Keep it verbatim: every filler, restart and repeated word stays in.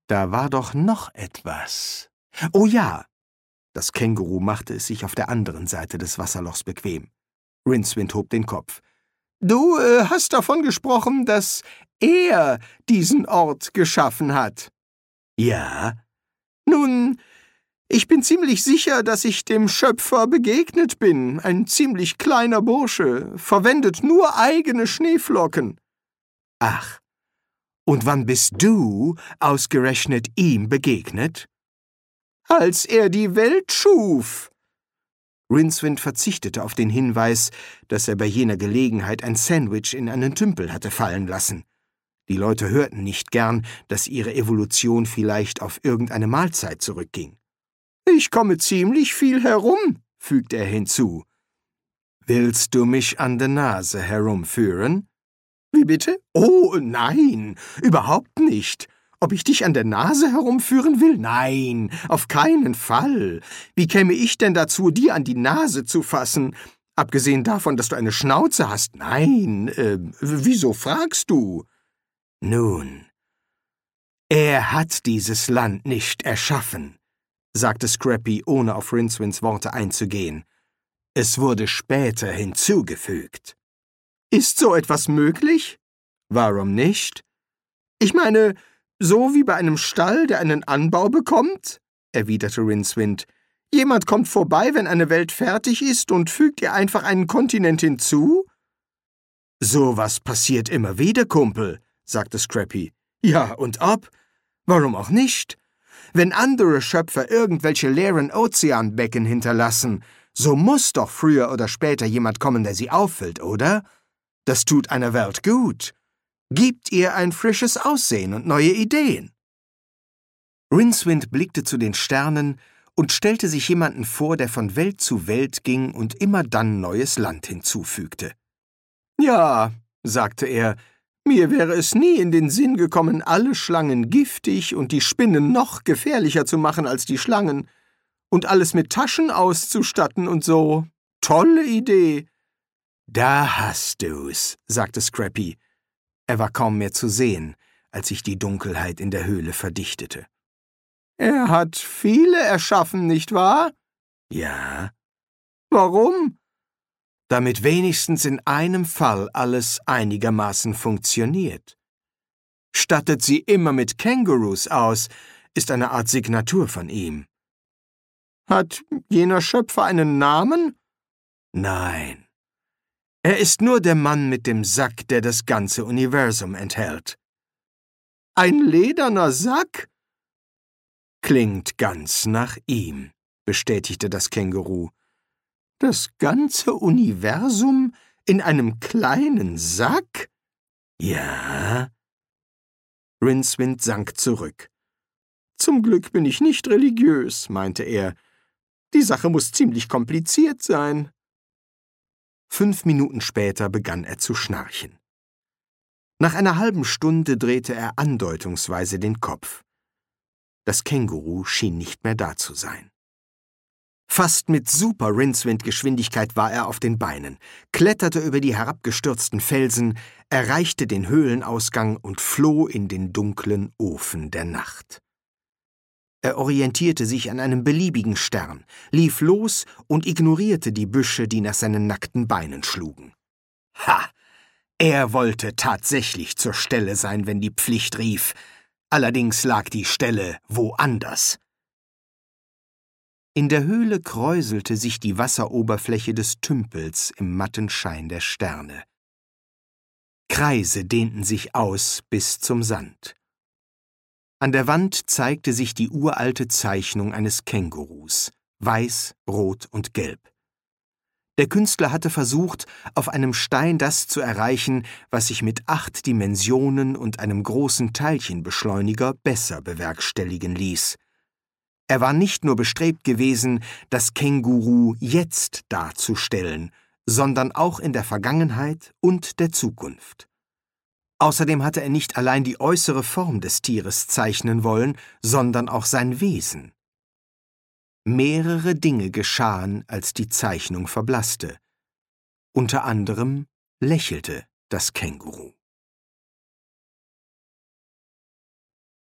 Da war doch noch etwas. Oh ja! Das Känguru machte es sich auf der anderen Seite des Wasserlochs bequem. Rincewind hob den Kopf. »Du äh, hast davon gesprochen, dass er diesen Ort geschaffen hat.« »Ja.« »Nun, ich bin ziemlich sicher, dass ich dem Schöpfer begegnet bin. Ein ziemlich kleiner Bursche, verwendet nur eigene Schneeflocken.« »Ach, und wann bist du ausgerechnet ihm begegnet?« »Als er die Welt schuf.« Rincewind verzichtete auf den Hinweis, dass er bei jener Gelegenheit ein Sandwich in einen Tümpel hatte fallen lassen. Die Leute hörten nicht gern, dass ihre Evolution vielleicht auf irgendeine Mahlzeit zurückging. »Ich komme ziemlich viel herum«, fügte er hinzu. »Willst du mich an der Nase herumführen?« »Wie bitte? Oh, nein, überhaupt nicht. Ob ich dich an der Nase herumführen will? Nein, auf keinen Fall. Wie käme ich denn dazu, dir an die Nase zu fassen? Abgesehen davon, dass du eine Schnauze hast. Nein, äh, wieso fragst du?« »Nun, er hat dieses Land nicht erschaffen«, sagte Scrappy, ohne auf Rincewinds Worte einzugehen. »Es wurde später hinzugefügt.« »Ist so etwas möglich?« »Warum nicht?« »Ich meine, so wie bei einem Stall, der einen Anbau bekommt?« erwiderte Rincewind. »Jemand kommt vorbei, wenn eine Welt fertig ist, und fügt ihr einfach einen Kontinent hinzu?« »So was passiert immer wieder, Kumpel«, sagte Scrappy. »Ja, und ob? Warum auch nicht? Wenn andere Schöpfer irgendwelche leeren Ozeanbecken hinterlassen, so muss doch früher oder später jemand kommen, der sie auffüllt, oder? Das tut einer Welt gut. Gibt ihr ein frisches Aussehen und neue Ideen.« Rincewind blickte zu den Sternen und stellte sich jemanden vor, der von Welt zu Welt ging und immer dann neues Land hinzufügte. »Ja«, sagte er, »mir wäre es nie in den Sinn gekommen, alle Schlangen giftig und die Spinnen noch gefährlicher zu machen als die Schlangen und alles mit Taschen auszustatten und so. Tolle Idee.« »Da hast du's«, sagte Scrappy. Er war kaum mehr zu sehen, als sich die Dunkelheit in der Höhle verdichtete. »Er hat viele erschaffen, nicht wahr?« »Ja.« »Warum?« »Damit wenigstens in einem Fall alles einigermaßen funktioniert. Stattet sie immer mit Kängurus aus, ist eine Art Signatur von ihm.« »Hat jener Schöpfer einen Namen?« »Nein. Er ist nur der Mann mit dem Sack, der das ganze Universum enthält.« »Ein lederner Sack?« »Klingt ganz nach ihm«, bestätigte das Känguru. »Das ganze Universum in einem kleinen Sack?« »Ja.« Rincewind sank zurück. »Zum Glück bin ich nicht religiös«, meinte er. »Die Sache muss ziemlich kompliziert sein.« Fünf Minuten später begann er zu schnarchen. Nach einer halben Stunde drehte er andeutungsweise den Kopf. Das Känguru schien nicht mehr da zu sein. Fast mit Super-Rincewind-Geschwindigkeit war er auf den Beinen, kletterte über die herabgestürzten Felsen, erreichte den Höhlenausgang und floh in den dunklen Ofen der Nacht. Er orientierte sich an einem beliebigen Stern, lief los und ignorierte die Büsche, die nach seinen nackten Beinen schlugen. Ha! Er wollte tatsächlich zur Stelle sein, wenn die Pflicht rief. Allerdings lag die Stelle woanders. In der Höhle kräuselte sich die Wasseroberfläche des Tümpels im matten Schein der Sterne. Kreise dehnten sich aus bis zum Sand. An der Wand zeigte sich die uralte Zeichnung eines Kängurus, weiß, rot und gelb. Der Künstler hatte versucht, auf einem Stein das zu erreichen, was sich mit acht Dimensionen und einem großen Teilchenbeschleuniger besser bewerkstelligen ließ. Er war nicht nur bestrebt gewesen, das Känguru jetzt darzustellen, sondern auch in der Vergangenheit und der Zukunft. Außerdem hatte er nicht allein die äußere Form des Tieres zeichnen wollen, sondern auch sein Wesen. Mehrere Dinge geschahen, als die Zeichnung verblasste. Unter anderem lächelte das Känguru.